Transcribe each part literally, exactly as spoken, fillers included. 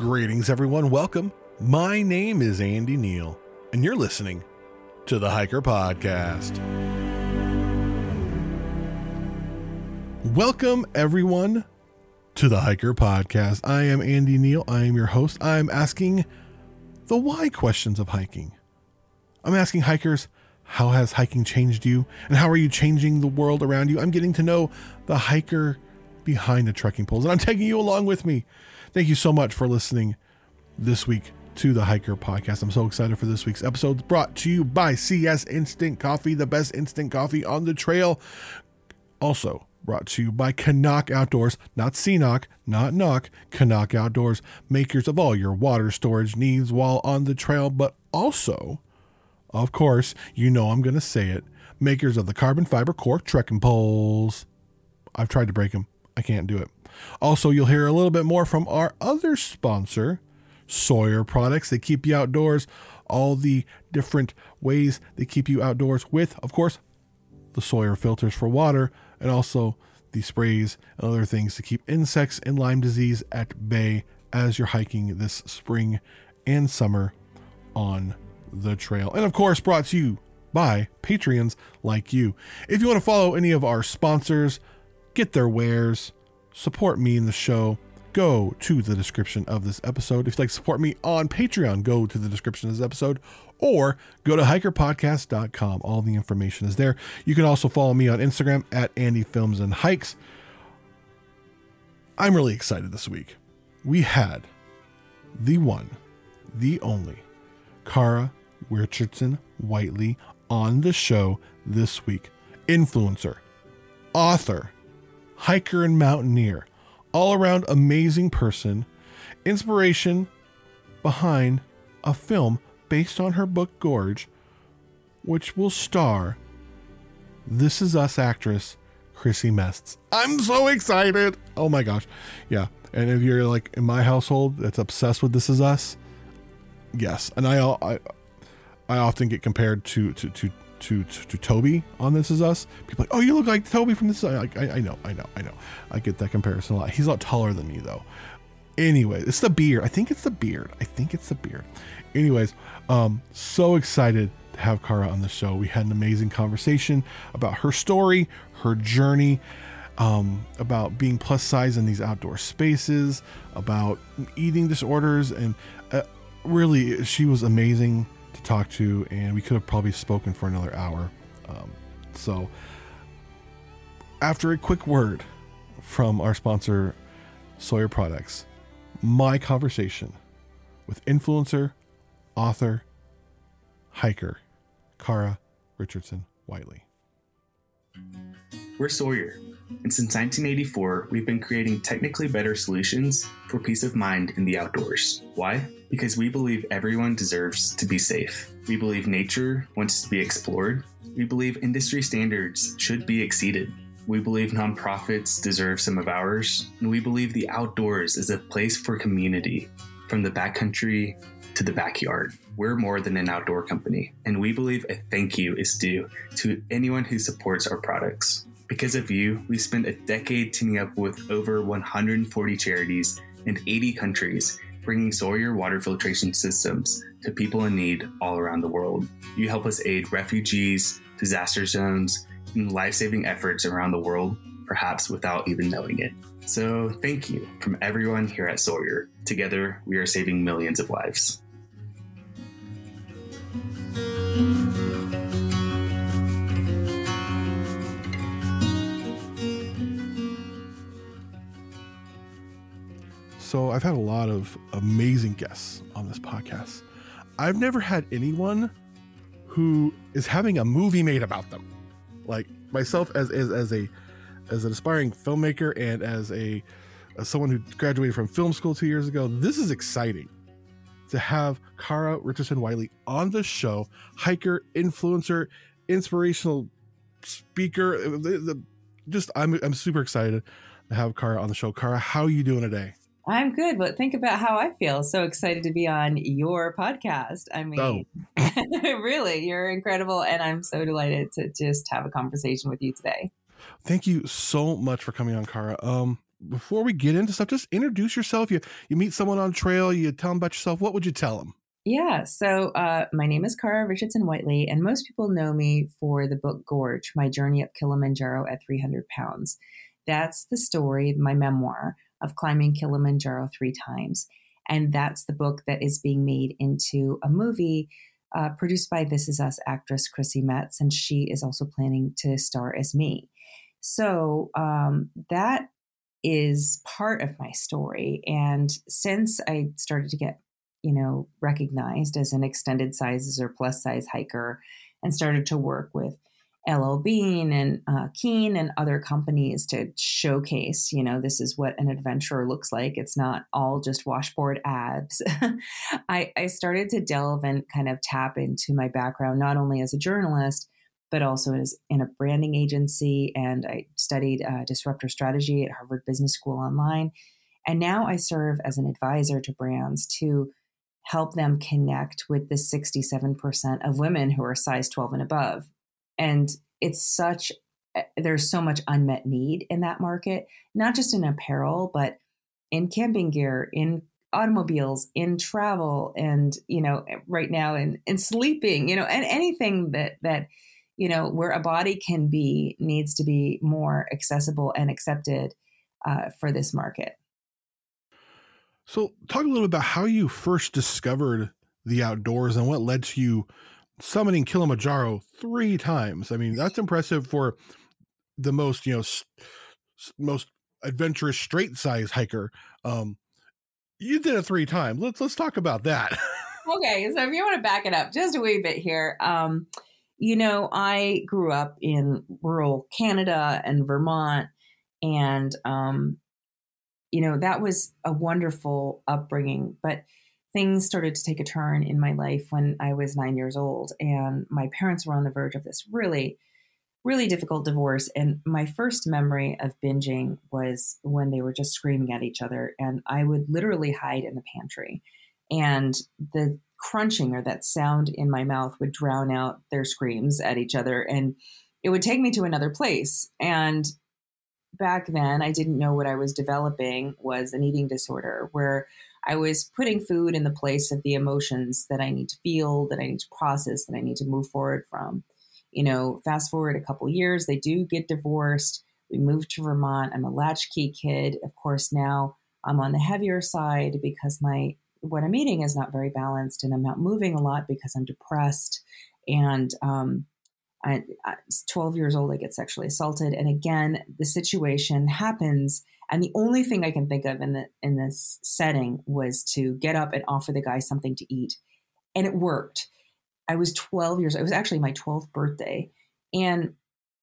Greetings, everyone. Welcome. My name is Andy Neal, and you're listening to the Hiker Podcast. Welcome, everyone, to the Hiker Podcast. I am Andy Neal. I am your host. I am asking the why questions of hiking. I'm asking hikers, how has hiking changed you? And how are you changing the world around you? I'm getting to know the hiker behind the trekking poles, and I'm taking you along with me. Thank you so much for listening this week to the Hiker Podcast. I'm so excited for this week's episode. It's brought to you by C S Instant Coffee, the best instant coffee on the trail. Also brought to you by Canuck Outdoors, not C-Knock, not Knock, Canuck Outdoors, makers of all your water storage needs while on the trail, but also, of course, you know I'm going to say it, makers of the carbon fiber cork trekking poles. I've tried to break them. I can't do it. Also, you'll hear a little bit more from our other sponsor, Sawyer Products. They keep you outdoors, all the different ways they keep you outdoors with, of course, the Sawyer filters for water, and also the sprays and other things to keep insects and Lyme disease at bay as you're hiking this spring and summer on the trail. And of course, brought to you by Patreons like you. If you want to follow any of our sponsors, get their wares, support me in the show, go to the description of this episode. If you'd like to support me on Patreon, go to the description of this episode, or go to hiker podcast dot com. All the information is there. You can also follow me on Instagram at Andy Films and Hikes. I'm really excited this week. We had the one, the only, Kara Richardson Whiteley on the show this week. Influencer, author, hiker and mountaineer, all around amazing person, inspiration behind a film based on her book Gorge, which will star This Is Us actress Chrissy Metz. I'm so excited. Oh my gosh. Yeah. And if you're like in my household that's obsessed with This Is Us, yes. And I I, I often get compared to to to To, to, to Toby on This Is Us. People are like, oh, you look like Toby from This Is Us. I, I, I know, I know, I know. I get that comparison a lot. He's a lot taller than me, though. Anyway, it's the beard. I think it's the beard. I think it's the beard. Anyways, um, so excited to have Kara on the show. We had an amazing conversation about her story, her journey, um, about being plus size in these outdoor spaces, about eating disorders, and uh, really, she was amazing to talk to, and we could have probably spoken for another hour. Um, so after a quick word from our sponsor, Sawyer Products, my conversation with influencer, author, hiker, Kara Richardson Whiteley. We're Sawyer, and since nineteen eighty-four, we've been creating technically better solutions for peace of mind in the outdoors. Why? Because we believe everyone deserves to be safe. We believe nature wants to be explored. We believe industry standards should be exceeded. We believe nonprofits deserve some of ours. And we believe the outdoors is a place for community, from the backcountry to the backyard. We're more than an outdoor company, and we believe a thank you is due to anyone who supports our products. Because of you, we spent a decade teaming up with over one hundred forty charities in eighty countries, bringing Sawyer water filtration systems to people in need all around the world. You help us aid refugees, disaster zones, and life-saving efforts around the world, perhaps without even knowing it. So thank you from everyone here at Sawyer. Together, we are saving millions of lives. So I've had a lot of amazing guests on this podcast. I've never had anyone who is having a movie made about them. Like myself as as, as a as an aspiring filmmaker and as a as someone who graduated from film school two years ago, this is exciting to have Kara Richardson Whiteley on the show. Hiker, influencer, inspirational speaker. The, the, just I'm I'm super excited to have Kara on the show. Kara, how are you doing today? I'm good, but think about how I feel. So excited to be on your podcast. I mean, oh. Really, you're incredible. And I'm so delighted to just have a conversation with you today. Thank you so much for coming on, Kara. Um, before we get into stuff, just introduce yourself. You you meet someone on trail, you tell them about yourself. What would you tell them? Yeah. So uh, my name is Cara Richardson Whiteley, and most people know me for the book Gorge, My Journey Up Kilimanjaro at three hundred pounds. That's the story, my memoir of climbing Kilimanjaro three times. And that's the book that is being made into a movie uh, produced by This Is Us actress Chrissy Metz, and she is also planning to star as me. So um, that is part of my story. And since I started to get, you know, recognized as an extended sizes or plus size hiker and started to work with L L Bean and uh, Keen and other companies to showcase, you know, this is what an adventurer looks like. It's not all just washboard abs. I, I started to delve and kind of tap into my background, not only as a journalist, but also as in a branding agency. And I studied uh, disruptor strategy at Harvard Business School online. And now I serve as an advisor to brands to help them connect with the sixty-seven percent of women who are size twelve and above. And it's such, there's so much unmet need in that market, not just in apparel, but in camping gear, in automobiles, in travel, and, you know, right now in, in sleeping, you know, and anything that, that, you know, where a body can be needs to be more accessible and accepted uh, for this market. So talk a little bit about how you first discovered the outdoors and what led to you summiting Kilimanjaro three times. I mean, that's impressive for the most, you know, s- most adventurous straight size hiker. Um, you did it three times. Let's, let's talk about that. Okay. So if you want to back it up just a wee bit here, um, you know, I grew up in rural Canada and Vermont, and, um, you know, that was a wonderful upbringing, but things started to take a turn in my life when I was nine years old, and my parents were on the verge of this really, really difficult divorce. And my first memory of binging was when they were just screaming at each other, and I would literally hide in the pantry, and the crunching or that sound in my mouth would drown out their screams at each other, and it would take me to another place. And back then, I didn't know what I was developing was an eating disorder, where I was putting food in the place of the emotions that I need to feel, that I need to process, that I need to move forward from. You know, fast forward a couple years, they do get divorced. We moved to Vermont. I'm a latchkey kid. Of course, now I'm on the heavier side because my what I'm eating is not very balanced, and I'm not moving a lot because I'm depressed. And um, I, I, twelve years old, I get sexually assaulted. And again, the situation happens. And the only thing I can think of in the in this setting was to get up and offer the guy something to eat. And it worked. I was twelve years, it was actually my twelfth birthday. And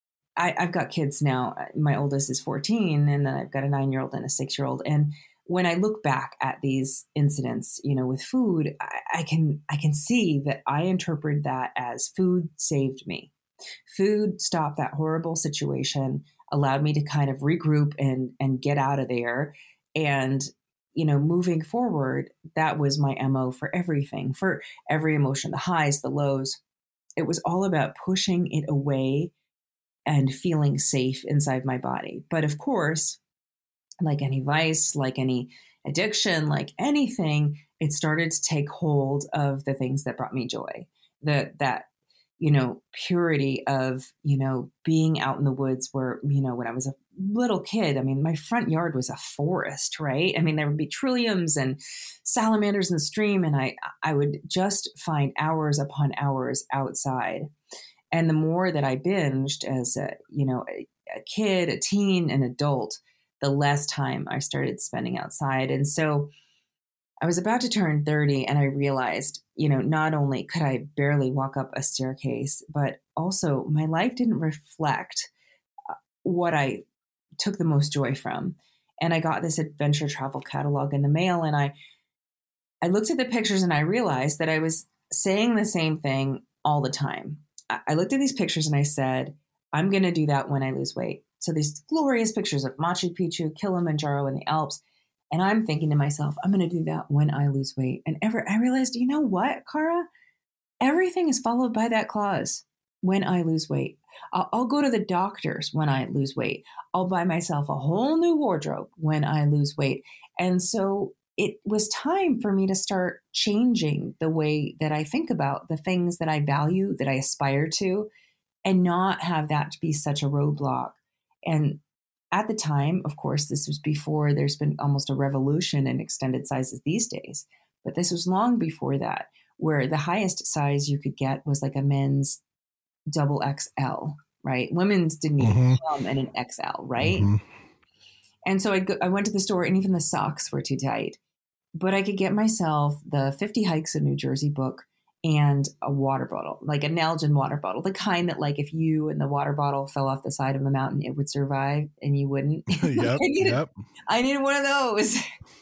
I, I've got kids now. My oldest is fourteen, and then I've got a nine-year-old and a six-year-old. And when I look back at these incidents, you know, with food, I, I can I can see that I interpret that as food saved me. Food stopped that horrible situation, allowed me to kind of regroup and and get out of there. And, you know, moving forward, that was my M O for everything, for every emotion, the highs, the lows. It was all about pushing it away and feeling safe inside my body. But of course, like any vice, like any addiction, like anything, it started to take hold of the things that brought me joy. The, that, you know, purity of, you know, being out in the woods where, you know, when I was a little kid, I mean, my front yard was a forest, right? I mean, there would be trilliums and salamanders in the stream, and I, I would just find hours upon hours outside. And the more that I binged as a, you know, a, a kid, a teen, an adult, the less time I started spending outside. And so I was about to turn thirty, and I realized, you know, not only could I barely walk up a staircase, but also my life didn't reflect what I took the most joy from. And I got this adventure travel catalog in the mail, and I, I looked at the pictures and I realized that I was saying the same thing all the time. I, I looked at these pictures and I said, I'm going to do that when I lose weight. So these glorious pictures of Machu Picchu, Kilimanjaro, and the Alps. And I'm thinking to myself, I'm going to do that when I lose weight. And ever, I realized, you know what, Cara? Everything is followed by that clause, when I lose weight. I'll, I'll go to the doctors when I lose weight. I'll buy myself a whole new wardrobe when I lose weight. And so it was time for me to start changing the way that I think about the things that I value, that I aspire to, and not have that to be such a roadblock. And at the time, of course, this was before there's been almost a revolution in extended sizes these days, but this was long before that, where the highest size you could get was like a men's double X L, right? Women's didn't even Mm-hmm. come in an X L, right? Mm-hmm. And so I go, I went to the store, and even the socks were too tight. But I could get myself the fifty Hikes in New Jersey book and a water bottle, like a Nalgene water bottle, the kind that, like, if you and the water bottle fell off the side of a mountain, it would survive and you wouldn't. Yep. I, needed, Yep. I needed one of those.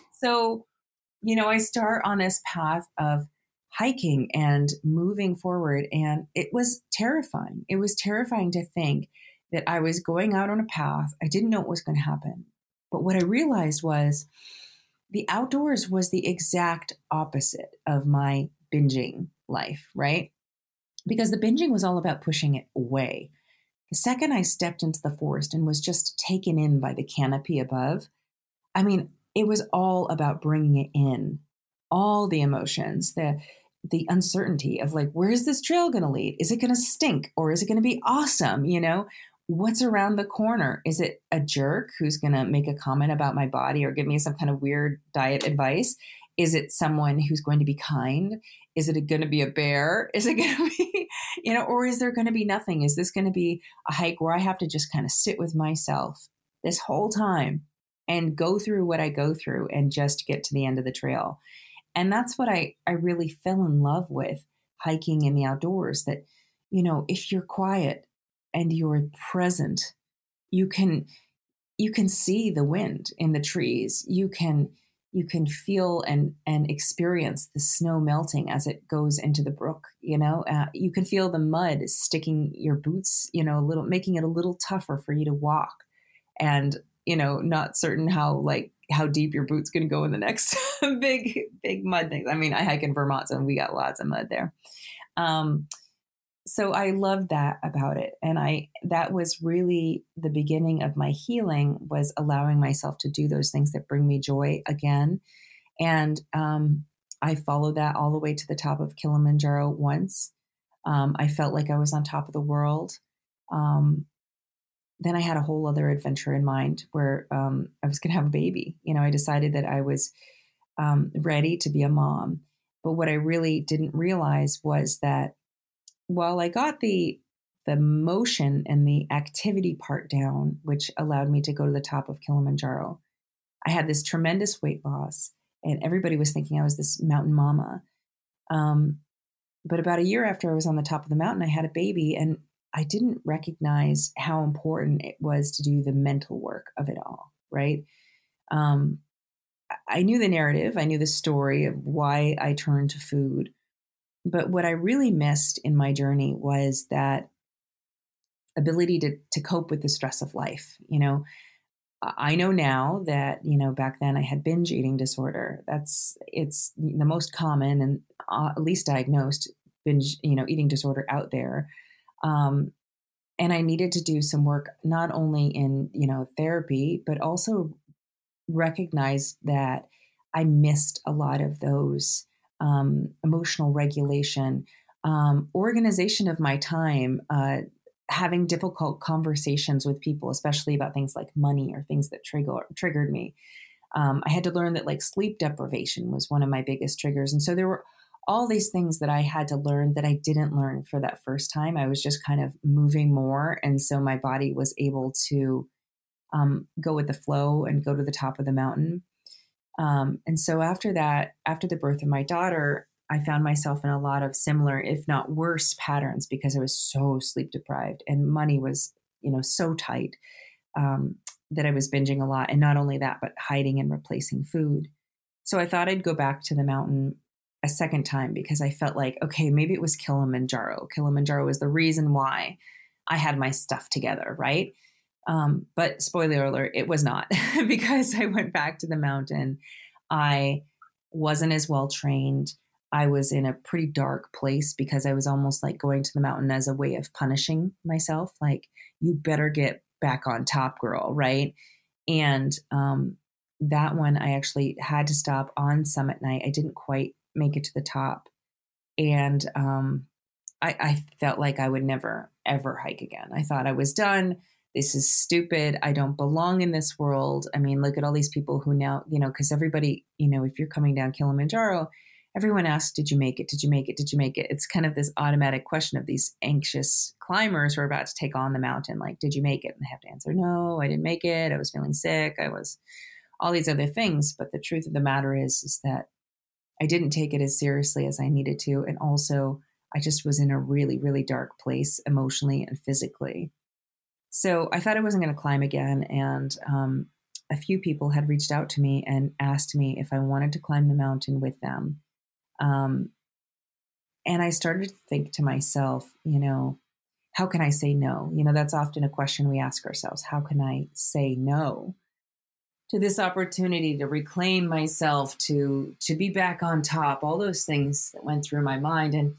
So, you know, I start on this path of hiking and moving forward, and it was terrifying. It was terrifying to think that I was going out on a path. I didn't know what was going to happen. But what I realized was the outdoors was the exact opposite of my binging life, right? Because the binging was all about pushing it away. The second I stepped into the forest and was just taken in by the canopy above, I mean, it was all about bringing it in, all the emotions, the the uncertainty of like, where's this trail going to lead? Is it going to stink or is it going to be awesome? You know, what's around the corner? Is it a jerk who's going to make a comment about my body or give me some kind of weird diet advice? Is it someone who's going to be kind? Is it going to be a bear? Is it going to be, you know, or is there going to be nothing? Is this going to be a hike where I have to just kind of sit with myself this whole time and go through what I go through and just get to the end of the trail? And that's what I, I really fell in love with hiking in the outdoors, that, you know, if you're quiet and you're present, you can, you can see the wind in the trees. You can, you can feel and, and experience the snow melting as it goes into the brook. You know, uh, you can feel the mud sticking your boots, you know, a little, making it a little tougher for you to walk, and, you know, not certain how, like, how deep your boot's going to go in the next big, big mud things. I mean, I hike in Vermont, so we got lots of mud there. Um, so I loved that about it. And I, that was really the beginning of my healing, was allowing myself to do those things that bring me joy again. And, um, I followed that all the way to the top of Kilimanjaro once. Um, I felt like I was on top of the world. Um, then I had a whole other adventure in mind where, um, I was going to have a baby. You know, I decided that I was, um, ready to be a mom. But what I really didn't realize was that while I got the, the motion and the activity part down, which allowed me to go to the top of Kilimanjaro, I had this tremendous weight loss, and everybody was thinking I was this mountain mama. Um, but about a year after I was on the top of the mountain, I had a baby, and I didn't recognize how important it was to do the mental work of it all, right? Um, I knew the narrative. I knew the story of why I turned to food. But what I really missed in my journey was that ability to, to cope with the stress of life. You know, I know now that, you know, back then I had binge eating disorder. That's, it's the most common and uh, least diagnosed binge, you know, eating disorder out there. Um, and I needed to do some work, not only in, you know, therapy, but also recognize that I missed a lot of those, um, emotional regulation, um, organization of my time, uh, having difficult conversations with people, especially about things like money or things that trigger, triggered me. Um, I had to learn that, like, sleep deprivation was one of my biggest triggers. And so there were all these things that I had to learn that I didn't learn for that first time. I was just kind of moving more. And so my body was able to um, go with the flow and go to the top of the mountain. Um, and so after that, after the birth of my daughter, I found myself in a lot of similar, if not worse, patterns, because I was so sleep deprived and money was, you know, so tight um, that I was binging a lot. And not only that, but hiding and replacing food. So I thought I'd go back to the mountain a second time, because I felt like, okay, maybe it was Kilimanjaro. Kilimanjaro was the reason why I had my stuff together, right? Um, but spoiler alert, it was not, because I went back to the mountain. I wasn't as well trained. I was in a pretty dark place because I was almost like going to the mountain as a way of punishing myself. Like, you better get back on top, girl. Right. And um, that one, I actually had to stop on summit night. I didn't quite make it to the top. And um, I, I felt like I would never, ever hike again. I thought I was done. This is stupid. I don't belong in this world. I mean, look at all these people who now, you know, because everybody, you know, if you're coming down Kilimanjaro, everyone asks, did you make it? Did you make it? Did you make it? It's kind of this automatic question of these anxious climbers who are about to take on the mountain. Like, did you make it? And they have to answer, no, I didn't make it. I was feeling sick. I was all these other things. But the truth of the matter is, is that I didn't take it as seriously as I needed to. And also, I just was in a really, really dark place emotionally and physically. So I thought I wasn't going to climb again. And um, a few people had reached out to me and asked me if I wanted to climb the mountain with them. Um, and I started to think to myself, you know, how can I say no? You know, that's often a question we ask ourselves. How can I say no to this opportunity to reclaim myself, to, to be back on top, all those things that went through my mind. And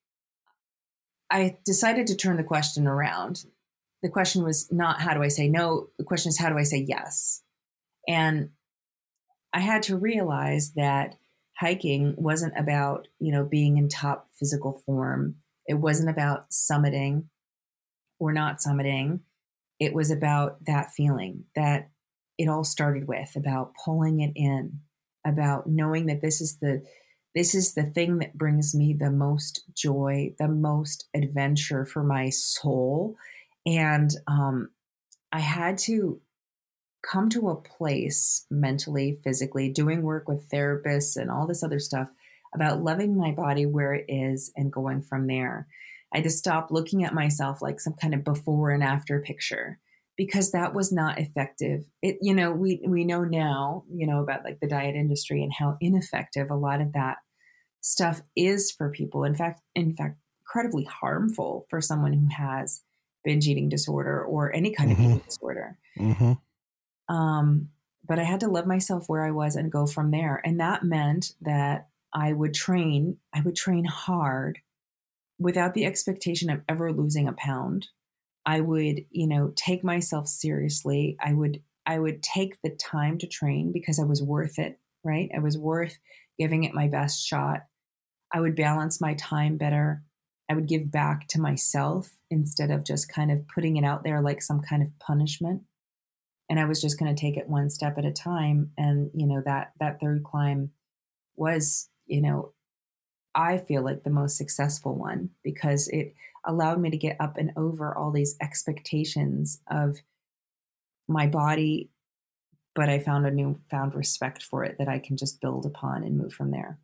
I decided to turn the question around. The question was not, how do I say no? The question is, how do I say yes? And I had to realize that hiking wasn't about, you know, being in top physical form. It wasn't about summiting or not summiting. It was about that feeling that it all started with, about pulling it in, about knowing that this is the this is the thing that brings me the most joy, the most adventure for my soul. And um, I had to come to a place mentally, physically, doing work with therapists and all this other stuff about loving my body where it is and going from there. I had to stop looking at myself like some kind of before and after picture, because that was not effective. It, you know, we, we know now, you know, about like the diet industry and how ineffective a lot of that stuff is for people. In fact, in fact, incredibly harmful for someone who has binge eating disorder or any kind mm-hmm. of eating disorder. Mm-hmm. Um, but I had to love myself where I was and go from there. And that meant that I would train, I would train hard without the expectation of ever losing a pound. I would, you know, take myself seriously. I would, I would take the time to train because I was worth it, right? I was worth giving it my best shot. I would balance my time better. I would give back to myself instead of just kind of putting it out there like some kind of punishment. And I was just going to take it one step at a time. And, you know, that, that third climb was, you know, I feel like the most successful one because it allowed me to get up and over all these expectations of my body. But I found a newfound respect for it that I can just build upon and move from there.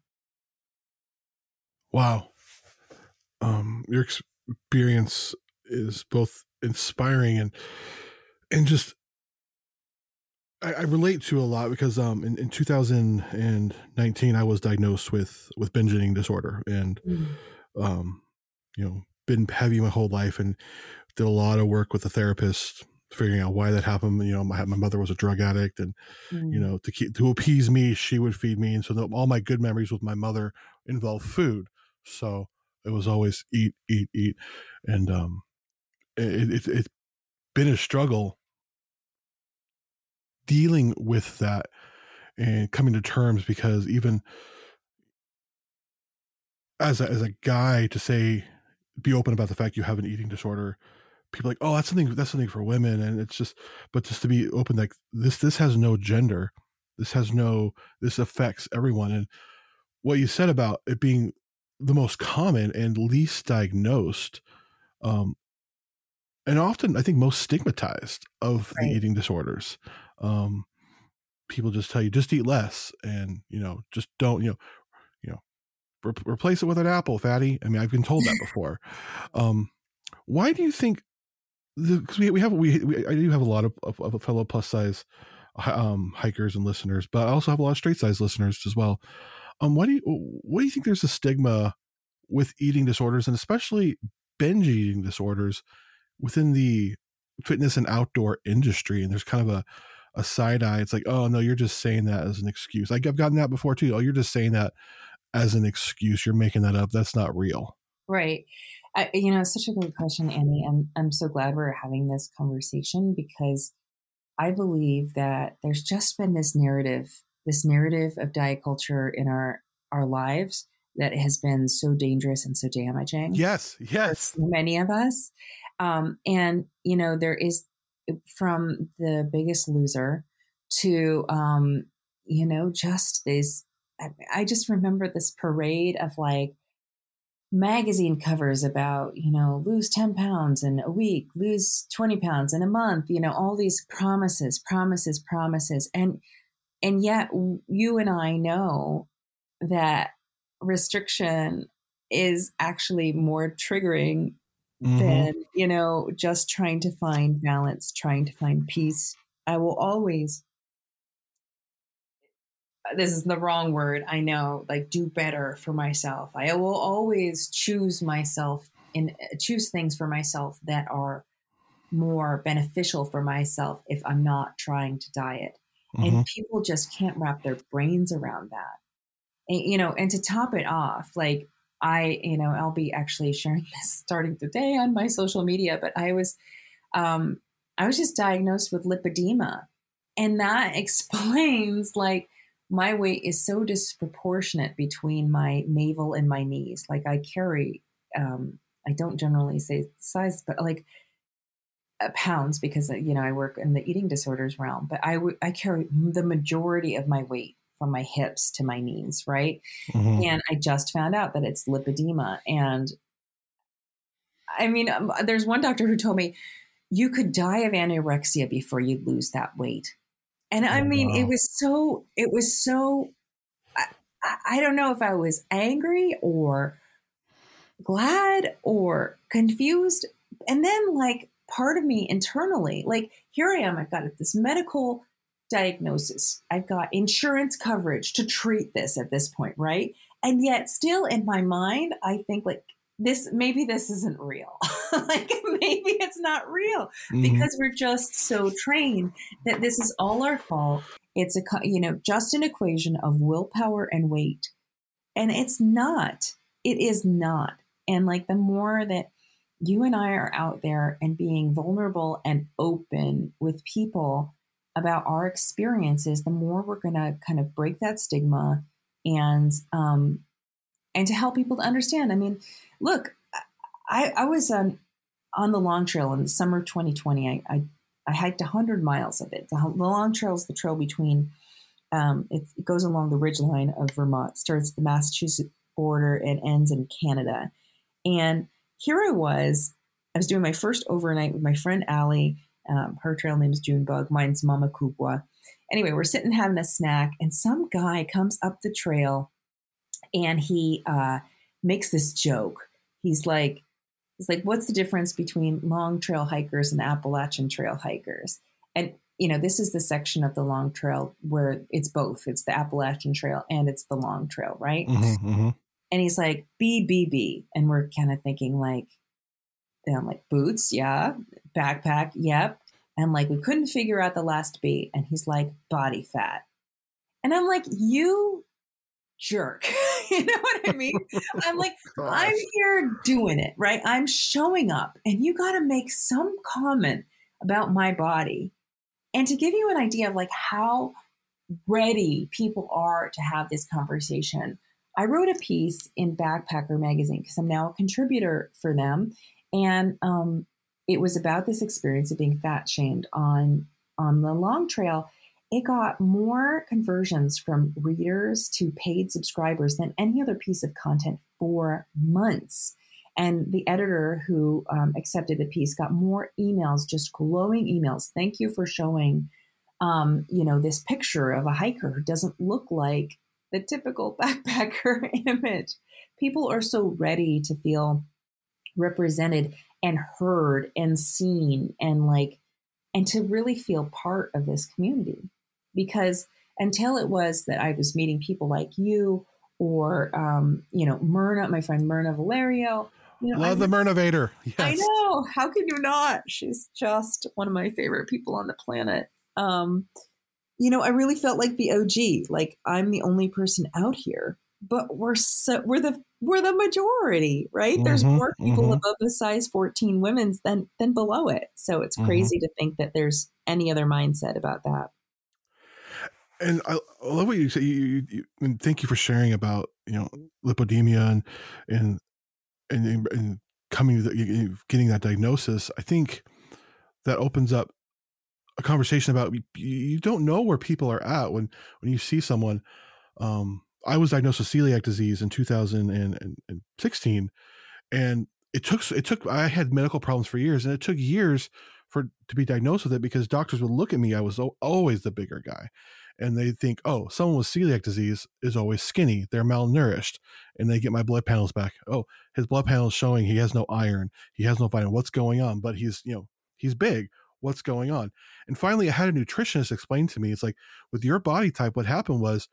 Wow. Um, your experience is both inspiring and, and just, I, I relate to a lot because um, in, in two thousand nineteen, I was diagnosed with, with binge eating disorder and, mm-hmm. um, you know, been heavy my whole life and did a lot of work with a therapist, figuring out why that happened. You know, my, my mother was a drug addict and, mm-hmm. you know, to keep, to appease me, she would feed me. And so the, all my good memories with my mother involved food. So it was always eat, eat, eat. And um, it, it, it's been a struggle dealing with that and coming to terms because even as a, as a guy to say, be open about the fact you have an eating disorder, people are like, oh, that's something, that's something for women. And it's just, but just to be open, like this, this has no gender. This has no, this affects everyone. And what you said about it being the most common and least diagnosed, um, and often I think most stigmatized of right. the eating disorders. Um, people just tell you, just eat less and, you know, just don't, you know, you know, re- replace it with an apple, fatty. I mean, I've been told that before. Um, why do you think the, cause we, we have, we, we, I do have a lot of, of, of fellow plus size, um, hikers and listeners, but I also have a lot of straight size listeners as well. Um, why do you, what do you think there's a stigma with eating disorders and especially binge eating disorders within the fitness and outdoor industry? And there's kind of a, a side eye. It's like, oh no, you're just saying that as an excuse. Like I've gotten that before too. Oh, you're just saying that as an excuse. You're making that up. That's not real. Right. I, you know, it's such a great question, Annie. And I'm so glad we're having this conversation because I believe that there's just been this narrative, this narrative of diet culture in our, our lives that has been so dangerous and so damaging. Yes. Yes. For many of us. Um, and, you know, there is from the Biggest Loser to, um, you know, just this, I, I just remember this parade of like, magazine covers about, you know, lose ten pounds in a week, lose twenty pounds in a month, you know, all these promises, promises, promises. And, and yet you and I know that restriction is actually more triggering mm-hmm. than, you know, just trying to find balance, trying to find peace. I will always, this is the wrong word, I know, like do better for myself. I will always choose myself and choose things for myself that are more beneficial for myself if I'm not trying to diet. Mm-hmm. And people just can't wrap their brains around that. And, you know, and to top it off, like I, you know, I'll be actually sharing this starting today on my social media, but I was, um, I was just diagnosed with lipedema, and that explains like, my weight is so disproportionate between my navel and my knees. Like I carry, um, I don't generally say size, but like uh, pounds because, you know, I work in the eating disorders realm, but I, w- I carry the majority of my weight from my hips to my knees. Right. Mm-hmm. And I just found out that it's lipedema. And I mean, um, there's one doctor who told me you could die of anorexia before you lose that weight. And I mean, oh, wow. it was so, it was so, I, I don't know if I was angry or glad or confused. And then like part of me internally, like here I am, I've got this medical diagnosis. I've got insurance coverage to treat this at this point. Right. And yet still in my mind, I think like this, maybe this isn't real. Like maybe it's not real mm-hmm. because we're just so trained that this is all our fault. It's a, you know, just an equation of willpower and weight. And it's not, it is not. And like the more that you and I are out there and being vulnerable and open with people about our experiences, the more we're going to kind of break that stigma and, um, and to help people to understand. I mean, look, I, I was um, on the Long Trail in the summer of twenty twenty. I, I, I hiked one hundred miles of it. The, the Long Trail is the trail between, um, it, it goes along the ridgeline of Vermont, starts at the Massachusetts border and ends in Canada. And here I was, I was doing my first overnight with my friend Allie. Um, her trail name is Junebug. Mine's Mama Kubwa. Anyway, we're sitting having a snack and some guy comes up the trail and he uh, makes this joke. He's like, he's like, what's the difference between long trail hikers and Appalachian trail hikers? And, you know, this is the section of the Long Trail where it's both. It's the Appalachian Trail and it's the Long Trail, right? Mm-hmm, mm-hmm. And he's like, B, B, B. And we're kind of thinking like, you know, like boots, yeah. Backpack, yep. And like, we couldn't figure out the last B. And he's like, body fat. And I'm like, you jerk. You know what I mean? I'm like, I'm here doing it, right? I'm showing up and you got to make some comment about my body. And to give you an idea of like how ready people are to have this conversation, I wrote a piece in Backpacker magazine because I'm now a contributor for them. And um, it was about this experience of being fat shamed on, on the Long Trail. It got more conversions from readers to paid subscribers than any other piece of content for months. And the editor who um, accepted the piece got more emails, just glowing emails. Thank you for showing, um, you know, this picture of a hiker who doesn't look like the typical backpacker image. People are so ready to feel represented and heard and seen and like, and to really feel part of this community. Because until it was that I was meeting people like you or, um, you know, Myrna, my friend Myrna Valerio. You know, Love I, the Myrnavator. Yes. I know. How can you not? She's just one of my favorite people on the planet. Um, you know, I really felt like the O G. Like I'm the only person out here but we're so we're the we're the majority, right? There's Mhm, more people mhm. above the size fourteen women's than than below it. So it's Mhm. crazy to think that there's any other mindset about that. And I, I love what you say. You, you, you, and thank you for sharing about, you know, lipodemia and and and, and coming to the, getting that diagnosis. I think that opens up a conversation about you, you don't know where people are at when when you see someone. Um, I was diagnosed with celiac disease in two thousand sixteen, and it took it took I had medical problems for years, and it took years for to be diagnosed with it because doctors would look at me. I was always the bigger guy, and they think, oh, someone with celiac disease is always skinny, they're malnourished, and they get my blood panels back. Oh, his blood panel is showing he has no iron, he has no vitamin. What's going on? But he's you know he's big. What's going on? And finally, I had a nutritionist explain to me. It's like, with your body type, what happened was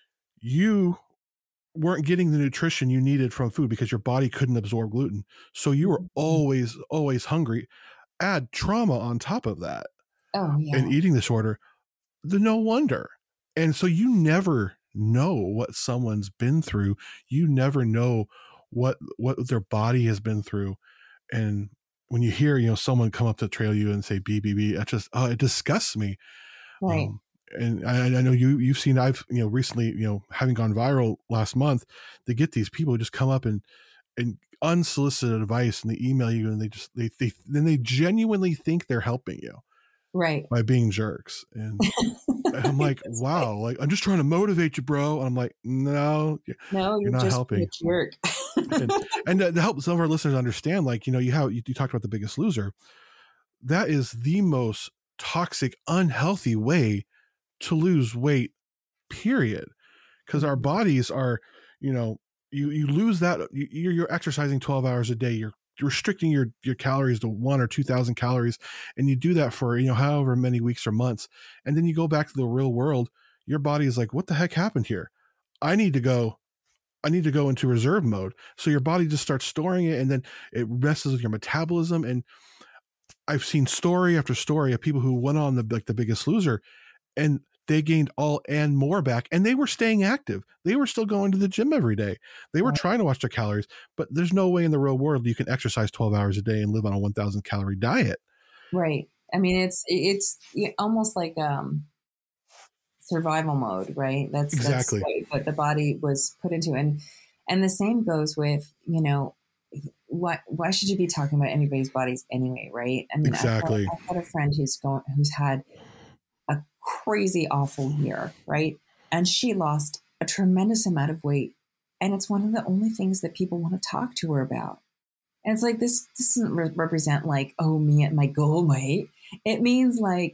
you weren't getting the nutrition you needed from food because your body couldn't absorb gluten. So you were always, always hungry. Add trauma on top of that. Oh, yeah. And eating disorder, the no wonder. And so you never know what someone's been through. You never know what what their body has been through. And when you hear, you know, someone come up to trail you and say B B B, it just, oh, it disgusts me. Right. Um, and I, I know you, you've seen, I've, you know, recently, you know, having gone viral last month, they get these people who just come up and, and unsolicited advice, and they email you, and they just, they, they, then they genuinely think they're helping you. Right. By being jerks. And, and I'm like, wow, like, I'm just trying to motivate you, bro. And I'm like, no, no, you're, you're not just helping. A jerk. and and to help some of our listeners understand, like, you know, you have, you, you talked about The Biggest Loser. That is the most toxic, unhealthy way to lose weight, period. Because our bodies are, you know, you, you lose that, you, you're exercising twelve hours a day. You're restricting your, your calories to one or two thousand calories. And you do that for, you know, however many weeks or months. And then you go back to the real world. Your body is like, what the heck happened here? I need to go, I need to go into reserve mode. So your body just starts storing it, and then it messes with your metabolism. And I've seen story after story of people who went on the, like The Biggest Loser, and they gained all and more back, and they were staying active. They were still going to the gym every day. They were right. trying to watch their calories, but there's no way in the real world you can exercise twelve hours a day and live on a one thousand calorie diet. Right. I mean, it's, it's almost like, um, survival mode, right? That's exactly that's what the body was put into. And, and the same goes with, you know, what, why should you be talking about anybody's bodies anyway? Right. I mean, exactly. I've got, I've got a friend who's going, who's had a crazy awful year, right? And she lost a tremendous amount of weight. And it's one of the only things that people want to talk to her about. And it's like, this, this doesn't re- represent like, oh, me at my goal weight. It means like,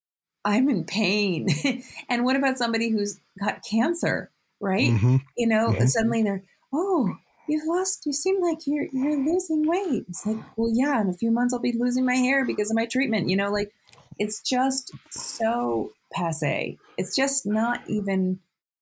I'm in pain. And what about somebody who's got cancer, right? Mm-hmm. You know, mm-hmm. suddenly they're, oh, you've lost, you seem like you're, you're losing weight. It's like, well, yeah, in a few months I'll be losing my hair because of my treatment. You know, like, it's just so passé. It's just not even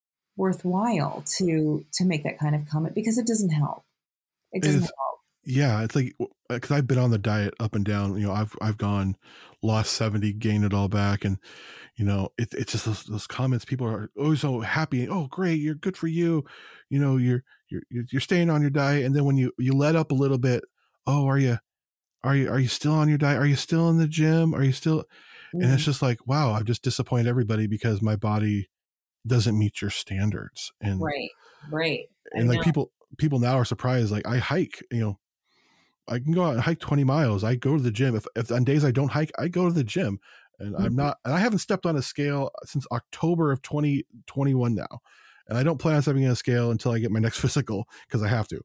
worthwhile to, to make that kind of comment because it doesn't help. It doesn't it's, help. Yeah. It's like, cause I've been on the diet up and down, you know, I've, I've gone lost seventy, gained it all back. And, you know, it, it's just those, those comments. People are always so happy. Oh, great. You're good for you. You know, you're, you're, you're staying on your diet. And then when you, you let up a little bit, oh, are you, are you, are you still on your diet? Are you still in the gym? Are you still, mm. And it's just like, wow, I've just disappointed everybody because my body doesn't meet your standards. And right. Right. And like people, people now are surprised. Like I hike, you know, I can go out and hike twenty miles. I go to the gym. If, if on days I don't hike, I go to the gym, and mm-hmm. I'm not, and I haven't stepped on a scale since October of twenty twenty-one now. And I don't plan on stepping on a scale until I get my next physical because I have to.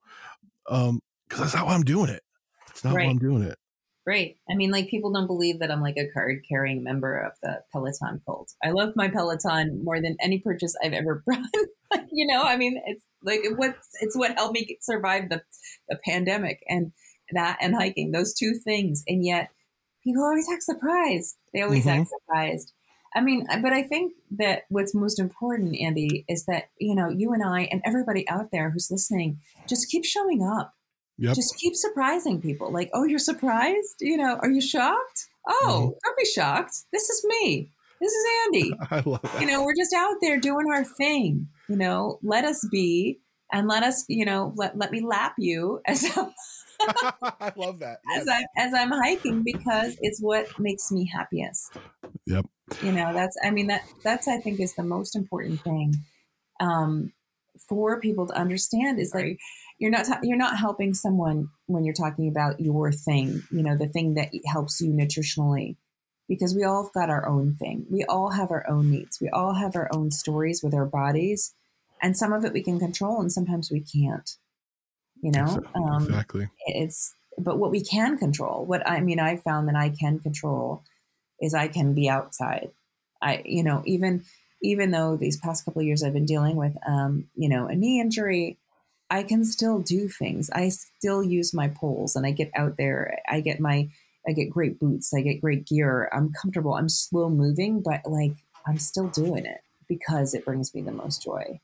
Um, cause that's not why I'm doing it. It's not right. why I'm doing it. Right. I mean, like people don't believe that I'm like a card carrying member of the Peloton cult. I love my Peloton more than any purchase I've ever brought. You know, I mean, it's like what's, it's what helped me survive the, the pandemic and that and hiking, those two things. And yet people always act surprised. They always mm-hmm. act surprised. I mean, but I think that what's most important, Andy, is that, you know, you and I and everybody out there who's listening, just keep showing up. Yep. Just keep surprising people. Like, oh, you're surprised? You know, are you shocked? Oh, mm-hmm. Don't be shocked. This is me. This is Andy. I love that. You know, we're just out there doing our thing. You know, let us be and let us, you know, let, let me lap you as I'm, I love that. Yes. as I as I'm hiking, because it's what makes me happiest. Yep. You know, that's I mean that that's I think is the most important thing um, for people to understand is like you're not ta- you're not helping someone when you're talking about your thing. You know, the thing that helps you nutritionally, because we all have got our own thing. We all have our own needs. We all have our own stories with our bodies, and some of it we can control, and sometimes we can't. You know, um, exactly. It's but what we can control. What I mean, I found that I can control is I can be outside. I, you know, even even though these past couple of years I've been dealing with, um, you know, a knee injury, I can still do things. I still use my poles, and I get out there. I get my, I get great boots. I get great gear. I'm comfortable. I'm slow moving, but like I'm still doing it because it brings me the most joy.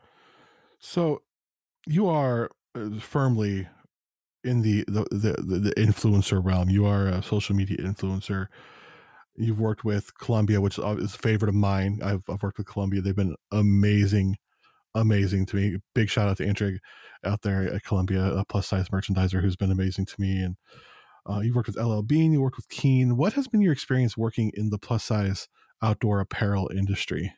So, you are firmly in the the, the the influencer realm. You are a social media influencer. You've worked with Columbia, which is a favorite of mine. I've, I've worked with Columbia. They've been amazing, amazing to me. Big shout out to Andrea out there at Columbia, a plus size merchandiser who's been amazing to me. And uh, you worked with L L Bean, you worked with Keen. What has been your experience working in the plus size outdoor apparel industry?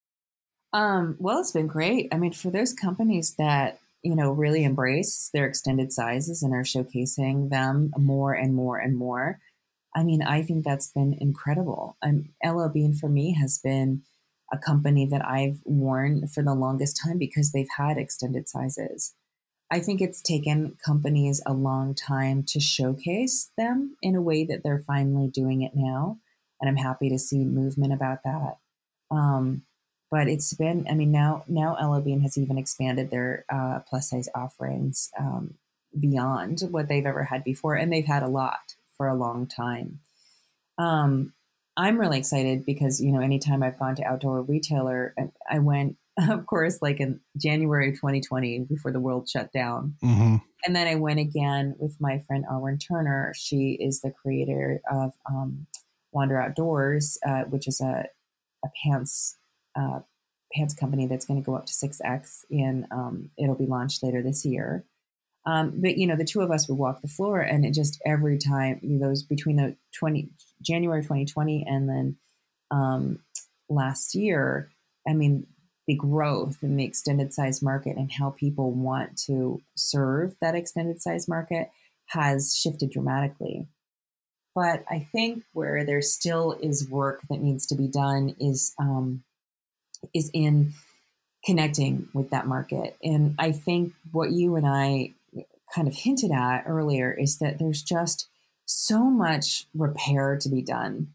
Um, well, it's been great. I mean, for those companies that, you know, really embrace their extended sizes and are showcasing them more and more and more, I mean, I think that's been incredible. Um, L L Bean for me has been a company that I've worn for the longest time because they've had extended sizes. I think it's taken companies a long time to showcase them in a way that they're finally doing it now. And I'm happy to see movement about that. Um, but it's been, I mean, now, now L L Bean has even expanded their uh, plus size offerings um, beyond what they've ever had before. And they've had a lot for a long time. Um, I'm really excited because, you know, anytime I've gone to outdoor retailer, I went, of course, like in January twenty twenty before the world shut down. Mm-hmm. And then I went again with my friend Arwen Turner. She is the creator of um, Wander Outdoors, uh, which is a, a pants uh, pants company that's going to go up to six X, and um, it'll be launched later this year. Um, but, you know, the two of us would walk the floor, and it just every time, you know, those between the twenty January twenty twenty and then um, last year, I mean, the growth in the extended size market and how people want to serve that extended size market has shifted dramatically. But I think where there still is work that needs to be done is um, is in connecting with that market. And I think what you and I kind of hinted at earlier is that there's just so much repair to be done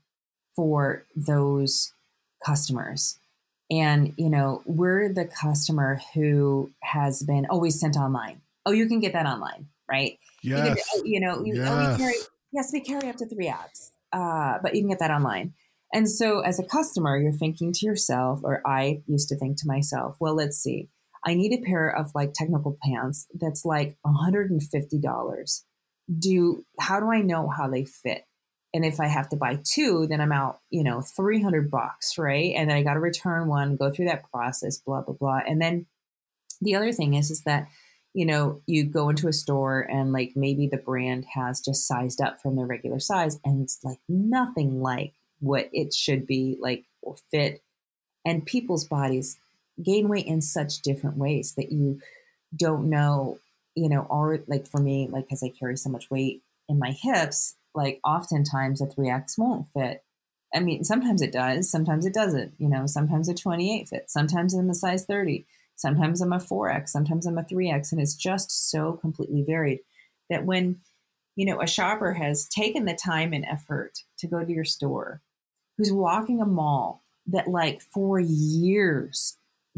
for those customers. And, you know, we're the customer who has been always sent online. Oh, you can get that online, right? Yes. You, can, you know, you, yes. Oh, we carry, yes, we carry up to three apps, uh, but you can get that online. And so as a customer, you're thinking to yourself, or I used to think to myself, well, let's see. I need a pair of like technical pants that's like one hundred fifty dollars. Do, how do I know how they fit? And if I have to buy two, then I'm out, you know, three hundred bucks, right? And then I got to return one, go through that process, blah, blah, blah. And then the other thing is, is that, you know, you go into a store and like maybe the brand has just sized up from their regular size, and it's like nothing like what it should be like or fit. And people's bodies gain weight in such different ways that you don't know, you know, or like for me, like, cause I carry so much weight in my hips, like oftentimes a three X won't fit. I mean, sometimes it does, sometimes it doesn't, you know, sometimes a twenty-eight fits, sometimes I'm a size thirty, sometimes I'm a four X, sometimes I'm a three X. And it's just so completely varied that when, you know, a shopper has taken the time and effort to go to your store, who's walking a mall that like for years,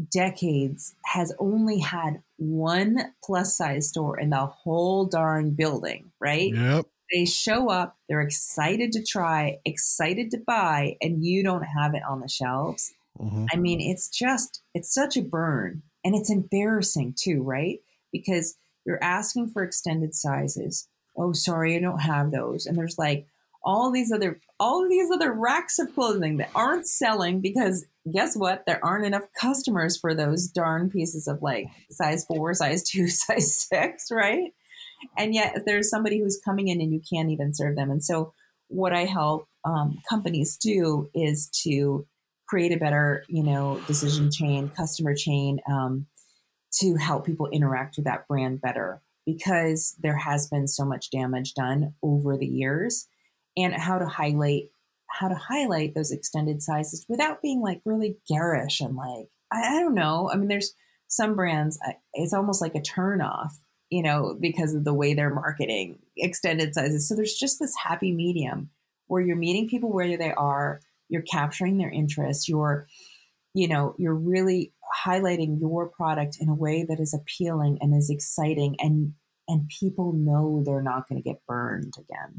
decades has only had one plus size store in the whole darn building, right? Yep. They show up, they're excited to try, excited to buy, and you don't have it on the shelves. Mm-hmm. I mean, it's just, it's such a burn, and it's embarrassing too, right? Because you're asking for extended sizes. Oh, sorry, I don't have those. And there's like all these other, all of these other racks of clothing that aren't selling because guess what? There aren't enough customers for those darn pieces of like size four, size two, size six, right? And yet there's somebody who's coming in and you can't even serve them. And so what I help um, companies do is to create a better, you know, decision chain, customer chain, um, to help people interact with that brand better, because there has been so much damage done over the years, and how to highlight how to highlight those extended sizes without being like really garish and like, I, I don't know. I mean, there's some brands, it's almost like a turn off, you know, because of the way they're marketing extended sizes. So there's just this happy medium where you're meeting people where they are, you're capturing their interest, you're, you know, you're really highlighting your product in a way that is appealing and is exciting, and and people know they're not going to get burned again.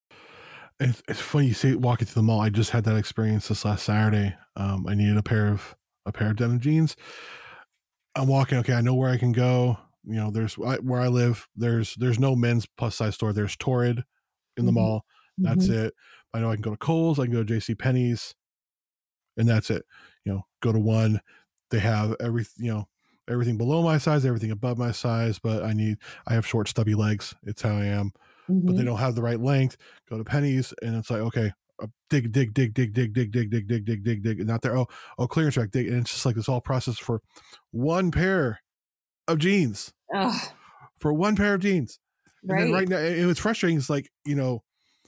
It's, it's funny you say walking through the mall. I just had that experience this last Saturday. Um, I needed a pair of a pair of denim jeans. I'm walking. Okay, I know where I can go. You know, there's where I live. There's there's no men's plus size store. There's Torrid in the mm-hmm. mall. That's mm-hmm. it. I know I can go to Kohl's. I can go to J C Penney's, and that's it. You know, go to one. They have every you know everything below my size, everything above my size. But I need. I have short, stubby legs. It's how I am. Mm-hmm. But they don't have the right length. Go to Penny's, and it's like, okay, uh, dig, dig, dig, dig, dig, dig, dig, dig, dig, dig, dig, dig, and not there. Oh, oh, clearance rack, dig, and it's just like this all process for one pair of jeans. Ugh. For one pair of jeans. Right. And then right now, it was frustrating. It's like, you know,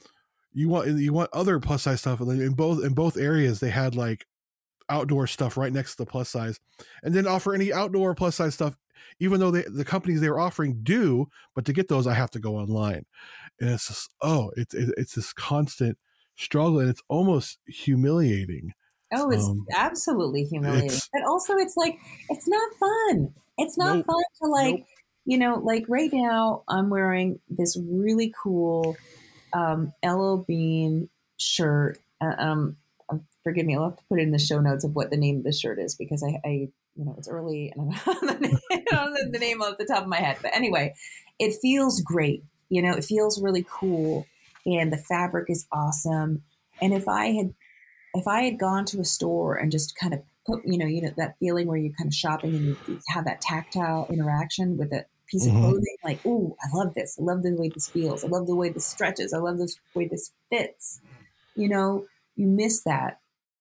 you want you want other plus size stuff, and in both in both areas, they had like outdoor stuff right next to the plus size, and then offer any outdoor plus size stuff. Even though they, the companies they were offering do, but to get those, I have to go online. And it's just, oh, it's, it, it's this constant struggle, and it's almost humiliating. Oh, it's um, absolutely humiliating. It's, but also it's like, it's not fun. It's not nope, fun to like, nope. you know, like right now I'm wearing this really cool um, L L Bean shirt. Uh, um, forgive me, I'll have to put it in the show notes of what the name of the shirt is, because I, I you know, it's early and I don't know the name off the top of my head. But anyway, it feels great. You know, it feels really cool, and the fabric is awesome. And if I had, if I had gone to a store and just kind of put, you know, you know, that feeling where you're kind of shopping and you, you have that tactile interaction with a piece mm-hmm. of clothing, like, oh, I love this. I love the way this feels. I love the way this stretches. I love the way this fits. You know, you miss that